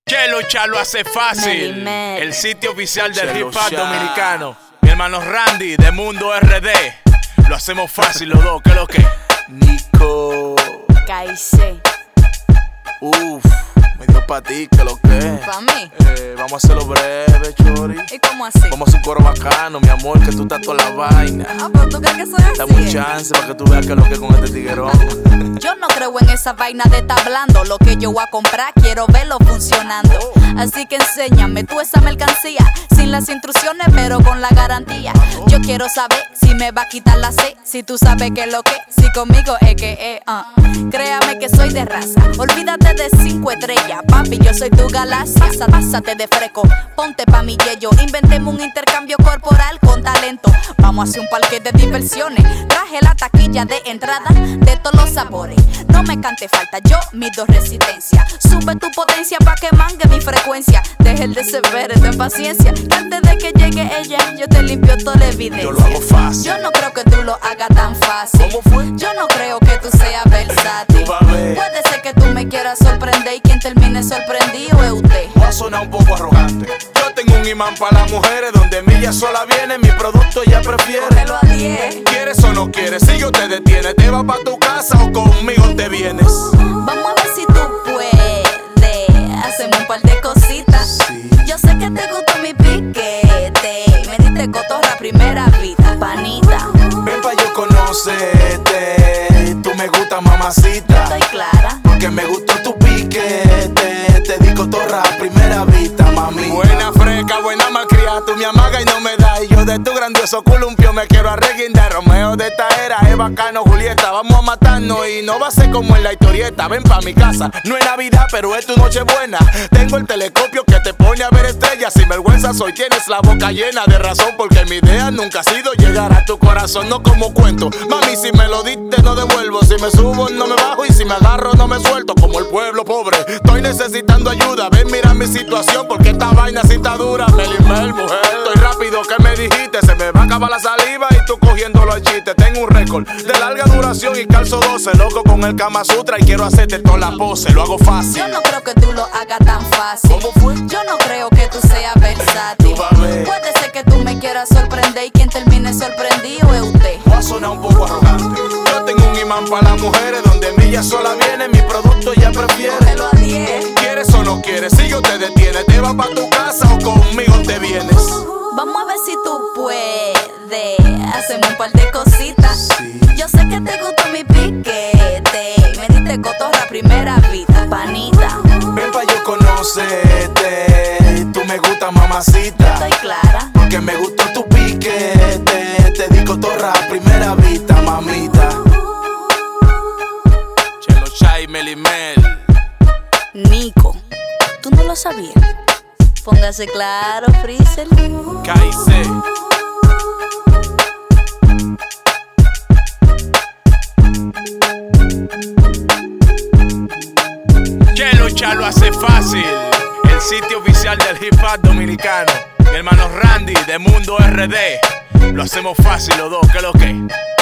Chelucha lo hace fácil. Mel. El sitio oficial del hip hop Chelucha. dominicano. Mi hermano Randy de Mundo RD. Lo hacemos fácil los dos, ¿qué es lo que? Nico. Caicé. Uf, me dio pa' ti, que lo que es. ¿Pa' mí? Vamos a hacerlo breve, chori. ¿Y cómo así? Vamos a hacer un coro bacano, mi amor, que tú estás toda la vaina. Ah, pero tú crees que soy así. Dame un chance para que tú veas que lo que es con este tiguerón. Yo no creo en esa vaina de estar hablando. Lo que yo voy a comprar, quiero verlo funcionando. Así que enséñame tú esa mercancía, sin las instrucciones, pero con la garantía. Yo quiero saber si me va a quitar la C, si tú sabes que lo que, si conmigo es que es. Créame que soy de raza, olvídate de 5 estrellas. Papi, yo soy tu galaxia. Pásate de fresco, ponte pa' mi yello. Inventemos un intercambio corporal con talento. Vamos a hacer un parque de diversiones. Traje la taquilla de entrada de todos los sabores. No me cante falta, yo mido resistencia. Sube tu potencia pa' que mangue mi frecuencia. Deje el desespero, ten paciencia, que antes de que llegue ella, yo te limpio toda la evidencia. Yo lo hago fácil. Yo no creo que tú lo hagas tan fácil. ¿Cómo fue? Yo no creo que tú seas versátil. Tú vas a ver. Puede ser que tú me quieras sorprender y quien termine sorprendido es usted. Voy a sonar un poco arrogante. Yo tengo un imán para las mujeres, donde mi ella sola viene, mi producto ella prefiere. Cógelo a 10. ¿Quieres o no quieres? Si yo te detiene, ¿te vas pa' tu casa o conmigo te vienes? Vamos a ver si tú puedes. Hacemos un par de cositas. Sí. Yo sé que te gustó mi piquete. Me diste cotorra primera vida, panita. Ven pa' yo conocerte. Tú me gustas, mamacita. Estoy clara. Porque me gustó tu piquete. Te di cotorra a primera vista, mami. Buena fresca, buena malcriada. Tú me amagas y no me das. Y yo de tu grandioso columpio me quiero arreguindar. Romeo de esta era es bacano, Julieta. Vamos a matarnos y no va a ser como en la historieta. Ven pa' mi casa, no es Navidad, pero es tu noche buena. Tengo el telescopio que te pone a ver estrellas. Sin vergüenza soy, tienes la boca llena de razón. Porque mi idea nunca ha sido llegar a tu corazón, no como cuento. Mami, si me lo diste no devuelvo. Si me subo no me bajo y si me agarro no me suelto. Como el pueblo pobre, estoy necesitando ayuda. Ven, mira mi situación porque esta vaina sí está dura. Melimel, mujer, estoy rápido, que me dijiste? Se me va a acabar la saliva y tú cogiéndolo al chiste. Tengo un récord de larga duración y calzo 12. Loco con el Kama Sutra y quiero hacerte toda la pose. Lo hago fácil. Yo no creo que tú lo hagas tan fácil. ¿Cómo fue? Yo no creo que tú seas versátil. Tú vas a ver. Puede ser que tú me quieras sorprender y quien termine sorprendido es usted. Voy a sonar un poco arrogante. Yo tengo un imán para las mujeres, donde mi ella sola viene, mi producto ella prefiere. Cógelo a 10. ¿Quieres o no quieres? Si yo te detiene, ¿te vas pa' tu casa o conmigo te vienes? Vamos a ver si tú puedes. Hacemos un par de cositas. Sí. Yo sé que te gustó mi piquete. Me diste cotorra primera vida, panita. Ven pa' yo conocerte. Tú me gustas, mamacita. Estoy clara. Porque me gustó tu piquete. Te di cotorra a primera vista, mamita. Chelucha y Melimel. Nico, ¿tú no lo sabías? Póngase claro, Freezer. Caicé. Chelucha lo hace fácil. El sitio oficial del hip hop dominicano. Mi hermano Randy de Mundo RD. Lo hacemos fácil los dos, ¿qué es lo que?